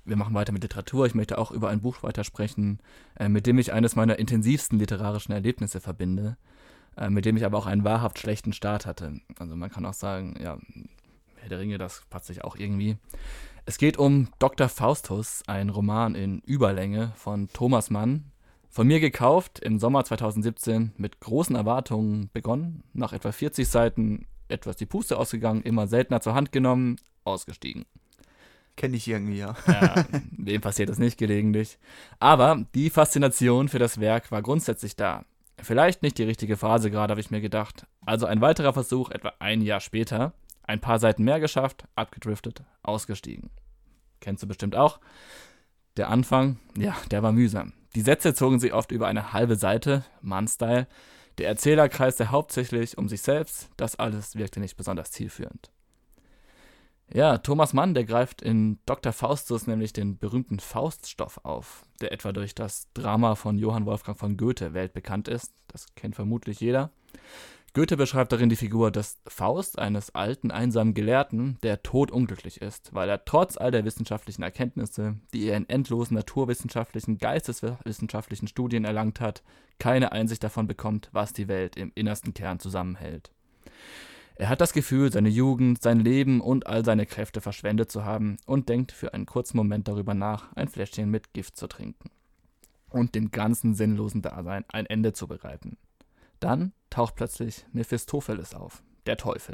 wir machen weiter mit Literatur. Ich möchte auch über ein Buch weitersprechen, mit dem ich eines meiner intensivsten literarischen Erlebnisse verbinde, mit dem ich aber auch einen wahrhaft schlechten Start hatte. Also man kann auch sagen, ja, Herr der Ringe, das passt sich auch irgendwie. Es geht um Dr. Faustus, ein Roman in Überlänge von Thomas Mann. Von mir gekauft im Sommer 2017, mit großen Erwartungen begonnen, nach etwa 40 Seiten etwas die Puste ausgegangen, immer seltener zur Hand genommen, ausgestiegen. Kenne ich irgendwie, ja. Ja, wem passiert das nicht gelegentlich? Aber die Faszination für das Werk war grundsätzlich da. Vielleicht nicht die richtige Phase gerade, habe ich mir gedacht. Also ein weiterer Versuch, etwa ein Jahr später. Ein paar Seiten mehr geschafft, abgedriftet, ausgestiegen. Kennst du bestimmt auch. Der Anfang, ja, der war mühsam. Die Sätze zogen sich oft über eine halbe Seite, Mann-Style. Der Erzähler kreiste hauptsächlich um sich selbst. Das alles wirkte nicht besonders zielführend. Ja, Thomas Mann, der greift in Dr. Faustus nämlich den berühmten Fauststoff auf, der etwa durch das Drama von Johann Wolfgang von Goethe weltbekannt ist. Das kennt vermutlich jeder. Goethe beschreibt darin die Figur des Faust, eines alten, einsamen Gelehrten, der todunglücklich ist, weil er trotz all der wissenschaftlichen Erkenntnisse, die er in endlosen naturwissenschaftlichen, geisteswissenschaftlichen Studien erlangt hat, keine Einsicht davon bekommt, was die Welt im innersten Kern zusammenhält. Er hat das Gefühl, seine Jugend, sein Leben und all seine Kräfte verschwendet zu haben und denkt für einen kurzen Moment darüber nach, ein Fläschchen mit Gift zu trinken und dem ganzen sinnlosen Dasein ein Ende zu bereiten. Dann taucht plötzlich Mephistopheles auf, der Teufel.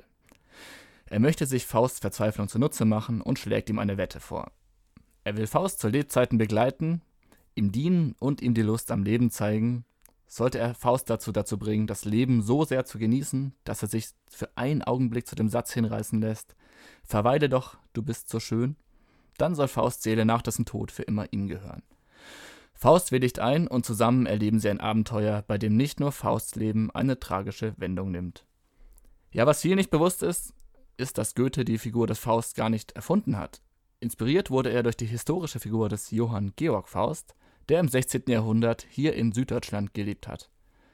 Er möchte sich Fausts Verzweiflung zunutze machen und schlägt ihm eine Wette vor. Er will Faust zu Lebzeiten begleiten, ihm dienen und ihm die Lust am Leben zeigen. Sollte er Faust dazu bringen, das Leben so sehr zu genießen, dass er sich für einen Augenblick zu dem Satz hinreißen lässt: Verweile doch, du bist so schön, dann soll Fausts Seele nach dessen Tod für immer ihm gehören. Faust willigt ein und zusammen erleben sie ein Abenteuer, bei dem nicht nur Fausts Leben eine tragische Wendung nimmt. Ja, was vielen nicht bewusst ist, dass Goethe die Figur des Faust gar nicht erfunden hat. Inspiriert wurde er durch die historische Figur des Johann Georg Faust, der im 16. Jahrhundert hier in Süddeutschland gelebt hat.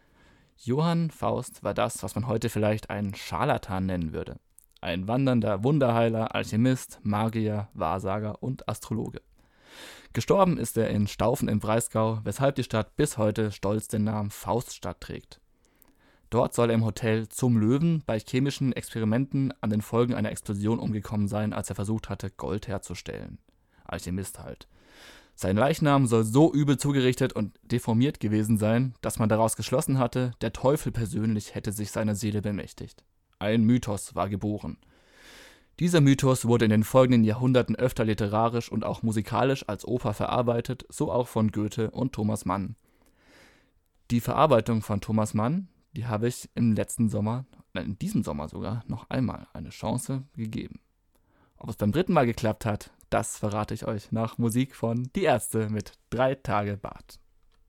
Johann Faust war das, was man heute vielleicht einen Scharlatan nennen würde. Ein wandernder Wunderheiler, Alchemist, Magier, Wahrsager und Astrologe. Gestorben ist er in Staufen im Breisgau, weshalb die Stadt bis heute stolz den Namen Fauststadt trägt. Dort soll er im Hotel Zum Löwen bei chemischen Experimenten an den Folgen einer Explosion umgekommen sein, als er versucht hatte, Gold herzustellen. Alchemist halt. Sein Leichnam soll so übel zugerichtet und deformiert gewesen sein, dass man daraus geschlossen hatte, der Teufel persönlich hätte sich seiner Seele bemächtigt. Ein Mythos war geboren. Dieser Mythos wurde in den folgenden Jahrhunderten öfter literarisch und auch musikalisch als Oper verarbeitet, so auch von Goethe und Thomas Mann. Die Verarbeitung von Thomas Mann, die habe ich in diesem Sommer sogar, noch einmal eine Chance gegeben. Ob es beim 3. Mal geklappt hat, das verrate ich euch nach Musik von Die Ärzte mit 3 Tage Bart.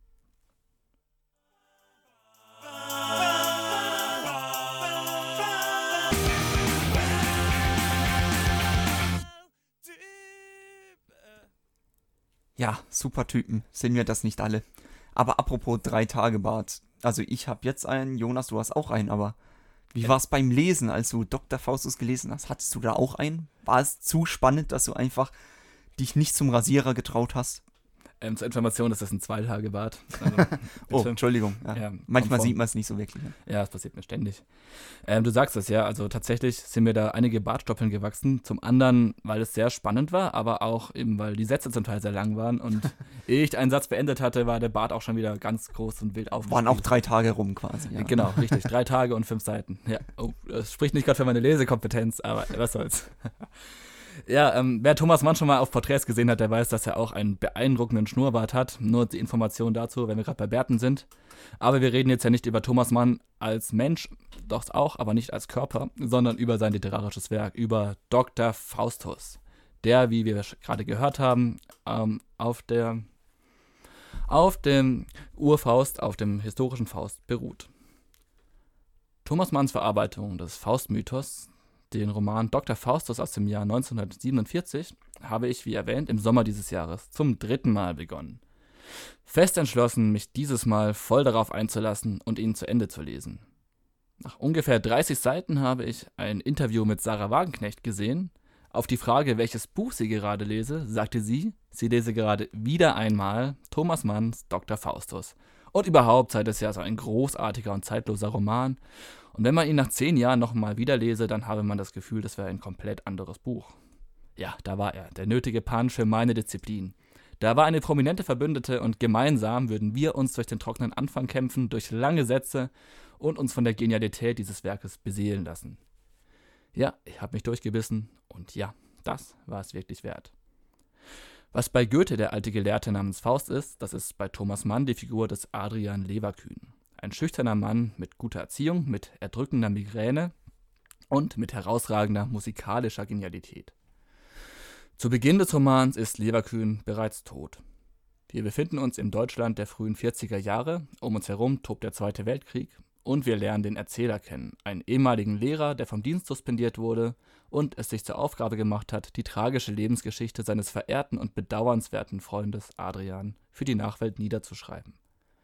Ja, super Typen, sind wir das nicht alle. Aber apropos 3 Tage Bart, also ich habe jetzt einen, Jonas, du hast auch einen, aber wie war es beim Lesen, als du Dr. Faustus gelesen hast? Hattest du da auch einen? War es zu spannend, dass du einfach dich nicht zum Rasierer getraut hast? Zur Information, das ist ein 2 Tage Bart. Also, oh, Entschuldigung. Ja. Ja, manchmal sieht man es nicht so wirklich. Ne? Ja, das passiert mir ständig. Du sagst es ja, also tatsächlich sind mir da einige Bartstoppeln gewachsen. Zum anderen, weil es sehr spannend war, aber auch eben, weil die Sätze zum Teil sehr lang waren. Und ehe ich einen Satz beendet hatte, war der Bart auch schon wieder ganz groß und wild aufgespielt. Waren auch 3 Tage rum quasi. Ja. Genau, richtig. 3 Tage und 5 Seiten. Ja. Oh, das spricht nicht gerade für meine Lesekompetenz, aber was soll's. Ja, wer Thomas Mann schon mal auf Porträts gesehen hat, der weiß, dass er auch einen beeindruckenden Schnurrbart hat. Nur die Information dazu, wenn wir gerade bei Bärten sind. Aber wir reden jetzt ja nicht über Thomas Mann als Mensch, doch auch, aber nicht als Körper, sondern über sein literarisches Werk, über Dr. Faustus, der, wie wir gerade gehört haben, auf dem Urfaust, auf dem historischen Faust beruht. Thomas Manns Verarbeitung des Faustmythos, den Roman Dr. Faustus aus dem Jahr 1947, habe ich, wie erwähnt, im Sommer dieses Jahres zum 3. Mal begonnen. Fest entschlossen, mich dieses Mal voll darauf einzulassen und ihn zu Ende zu lesen. Nach ungefähr 30 Seiten habe ich ein Interview mit Sarah Wagenknecht gesehen, Auf die Frage, welches Buch sie gerade lese, sagte sie lese gerade wieder einmal Thomas Manns Dr. Faustus. Und überhaupt sei das ja so ein großartiger und zeitloser Roman. Und wenn man ihn nach 10 Jahren nochmal wieder lese, dann habe man das Gefühl, das wäre ein komplett anderes Buch. Ja, da war er, der nötige Punch für meine Disziplin. Da war eine prominente Verbündete und gemeinsam würden wir uns durch den trockenen Anfang kämpfen, durch lange Sätze und uns von der Genialität dieses Werkes beseelen lassen. Ja, ich habe mich durchgebissen und ja, das war es wirklich wert. Was bei Goethe der alte Gelehrte namens Faust ist, das ist bei Thomas Mann die Figur des Adrian Leverkühn. Ein schüchterner Mann mit guter Erziehung, mit erdrückender Migräne und mit herausragender musikalischer Genialität. Zu Beginn des Romans ist Leverkühn bereits tot. Wir befinden uns im Deutschland der frühen 40er Jahre, um uns herum tobt der Zweite Weltkrieg und wir lernen den Erzähler kennen, einen ehemaligen Lehrer, der vom Dienst suspendiert wurde und es sich zur Aufgabe gemacht hat, die tragische Lebensgeschichte seines verehrten und bedauernswerten Freundes Adrian für die Nachwelt niederzuschreiben.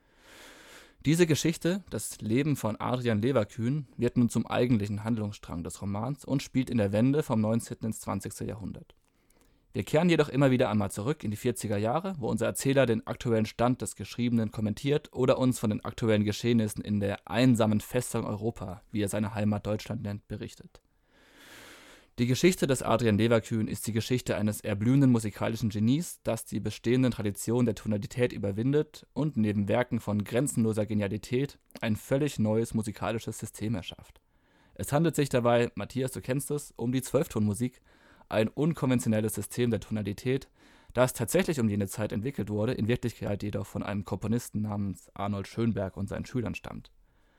Diese Geschichte, das Leben von Adrian Leverkühn, wird nun zum eigentlichen Handlungsstrang des Romans und spielt in der Wende vom 19. ins 20. Jahrhundert. Wir kehren jedoch immer wieder einmal zurück in die 40er Jahre, wo unser Erzähler den aktuellen Stand des Geschriebenen kommentiert oder uns von den aktuellen Geschehnissen in der einsamen Festung Europa, wie er seine Heimat Deutschland nennt, berichtet. Die Geschichte des Adrian Leverkühn ist die Geschichte eines erblühenden musikalischen Genies, das die bestehenden Traditionen der Tonalität überwindet und neben Werken von grenzenloser Genialität ein völlig neues musikalisches System erschafft. Es handelt sich dabei, Matthias, du kennst es, um die Zwölftonmusik, ein unkonventionelles System der Tonalität, das tatsächlich um jene Zeit entwickelt wurde, in Wirklichkeit jedoch von einem Komponisten namens Arnold Schönberg und seinen Schülern stammt.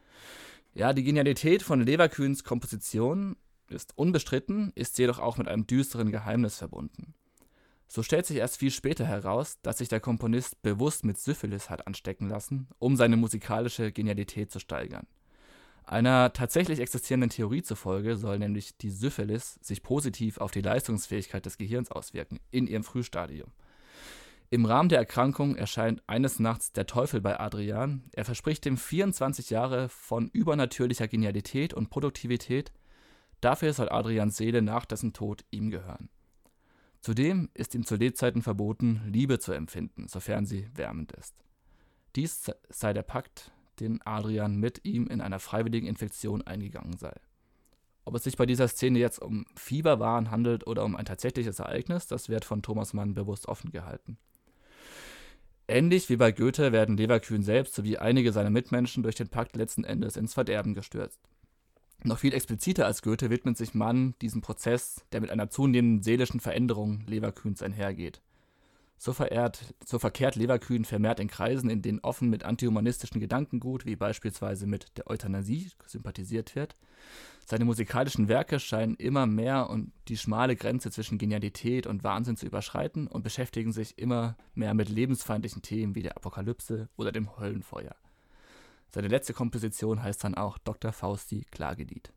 Ja, die Genialität von Leverkühns Komposition ist unbestritten, ist jedoch auch mit einem düsteren Geheimnis verbunden. So stellt sich erst viel später heraus, dass sich der Komponist bewusst mit Syphilis hat anstecken lassen, um seine musikalische Genialität zu steigern. Einer tatsächlich existierenden Theorie zufolge soll nämlich die Syphilis sich positiv auf die Leistungsfähigkeit des Gehirns auswirken, in ihrem Frühstadium. Im Rahmen der Erkrankung erscheint eines Nachts der Teufel bei Adrian. Er verspricht ihm 24 Jahre von übernatürlicher Genialität und Produktivität. Dafür soll Adrians Seele nach dessen Tod ihm gehören. Zudem ist ihm zu Lebzeiten verboten, Liebe zu empfinden, sofern sie wärmend ist. Dies sei der Pakt, den Adrian mit ihm in einer freiwilligen Infektion eingegangen sei. Ob es sich bei dieser Szene jetzt um Fieberwahn handelt oder um ein tatsächliches Ereignis, das wird von Thomas Mann bewusst offen gehalten. Ähnlich wie bei Goethe werden Leverkühn selbst sowie einige seiner Mitmenschen durch den Pakt letzten Endes ins Verderben gestürzt. Noch viel expliziter als Goethe widmet sich Mann diesem Prozess, der mit einer zunehmenden seelischen Veränderung Leverkühns einhergeht. So verkehrt Leverkühn vermehrt in Kreisen, in denen offen mit antihumanistischen Gedankengut, wie beispielsweise mit der Euthanasie, sympathisiert wird. Seine musikalischen Werke scheinen immer mehr und die schmale Grenze zwischen Genialität und Wahnsinn zu überschreiten und beschäftigen sich immer mehr mit lebensfeindlichen Themen wie der Apokalypse oder dem Höllenfeuer. Seine letzte Komposition heißt dann auch Dr. Fausti Klagelied.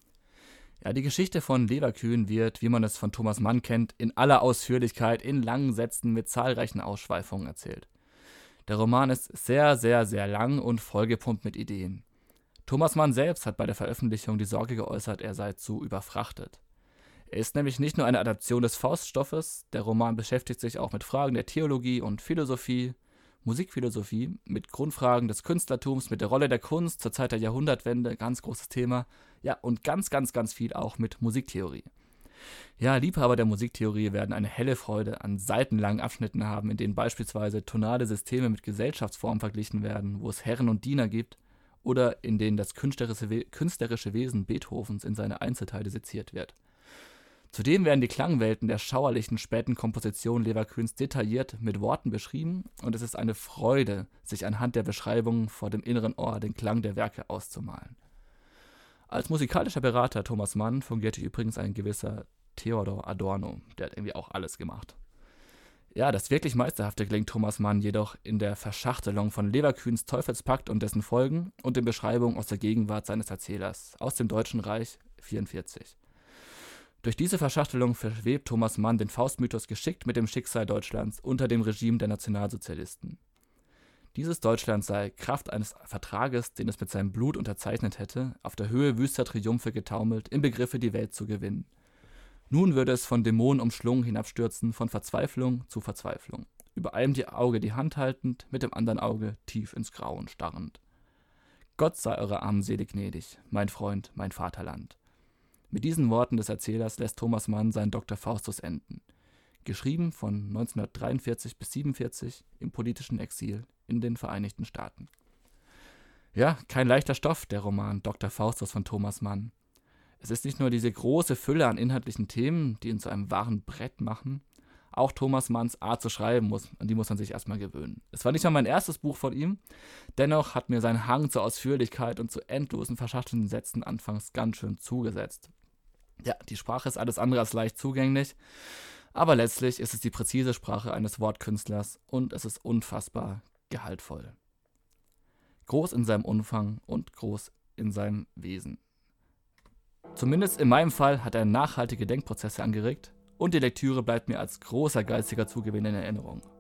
Ja, die Geschichte von Leverkühn wird, wie man es von Thomas Mann kennt, in aller Ausführlichkeit in langen Sätzen mit zahlreichen Ausschweifungen erzählt. Der Roman ist sehr, sehr, sehr lang und vollgepumpt mit Ideen. Thomas Mann selbst hat bei der Veröffentlichung die Sorge geäußert, er sei zu überfrachtet. Er ist nämlich nicht nur eine Adaption des Fauststoffes, der Roman beschäftigt sich auch mit Fragen der Theologie und Philosophie, Musikphilosophie, mit Grundfragen des Künstlertums, mit der Rolle der Kunst zur Zeit der Jahrhundertwende, ganz großes Thema, ja, und ganz, ganz, ganz viel auch mit Musiktheorie. Ja, Liebhaber der Musiktheorie werden eine helle Freude an seitenlangen Abschnitten haben, in denen beispielsweise tonale Systeme mit Gesellschaftsformen verglichen werden, wo es Herren und Diener gibt, oder in denen das künstlerische Wesen Beethovens in seine Einzelteile seziert wird. Zudem werden die Klangwelten der schauerlichen späten Komposition Leverkühns detailliert mit Worten beschrieben und es ist eine Freude, sich anhand der Beschreibungen vor dem inneren Ohr den Klang der Werke auszumalen. Als musikalischer Berater Thomas Mann fungierte übrigens ein gewisser Theodor Adorno, der hat irgendwie auch alles gemacht. Ja, das wirklich Meisterhafte gelingt Thomas Mann jedoch in der Verschachtelung von Leverkühns Teufelspakt und dessen Folgen und in Beschreibungen aus der Gegenwart seines Erzählers, aus dem Deutschen Reich 44. Durch diese Verschachtelung verwebt Thomas Mann den Faustmythos geschickt mit dem Schicksal Deutschlands unter dem Regime der Nationalsozialisten. Dieses Deutschland sei, Kraft eines Vertrages, den es mit seinem Blut unterzeichnet hätte, auf der Höhe wüster Triumphe getaumelt, im Begriffe, die Welt zu gewinnen. Nun würde es von Dämonen umschlungen hinabstürzen, von Verzweiflung zu Verzweiflung. Über einem Auge die Hand haltend, mit dem anderen Auge tief ins Grauen starrend. Gott sei eurer armen Seele gnädig, mein Freund, mein Vaterland. Mit diesen Worten des Erzählers lässt Thomas Mann seinen Dr. Faustus enden. Geschrieben von 1943 bis 1947 im politischen Exil in den Vereinigten Staaten. Ja, kein leichter Stoff, der Roman Dr. Faustus von Thomas Mann. Es ist nicht nur diese große Fülle an inhaltlichen Themen, die ihn zu einem wahren Brett machen, auch Thomas Manns Art zu schreiben, an die muss man sich erstmal gewöhnen. Es war nicht mal mein erstes Buch von ihm, dennoch hat mir sein Hang zur Ausführlichkeit und zu endlosen verschachtelten Sätzen anfangs ganz schön zugesetzt. Ja, die Sprache ist alles andere als leicht zugänglich, aber letztlich ist es die präzise Sprache eines Wortkünstlers und es ist unfassbar gehaltvoll. Groß in seinem Umfang und groß in seinem Wesen. Zumindest in meinem Fall hat er nachhaltige Denkprozesse angeregt und die Lektüre bleibt mir als großer geistiger Zugewinn in Erinnerung.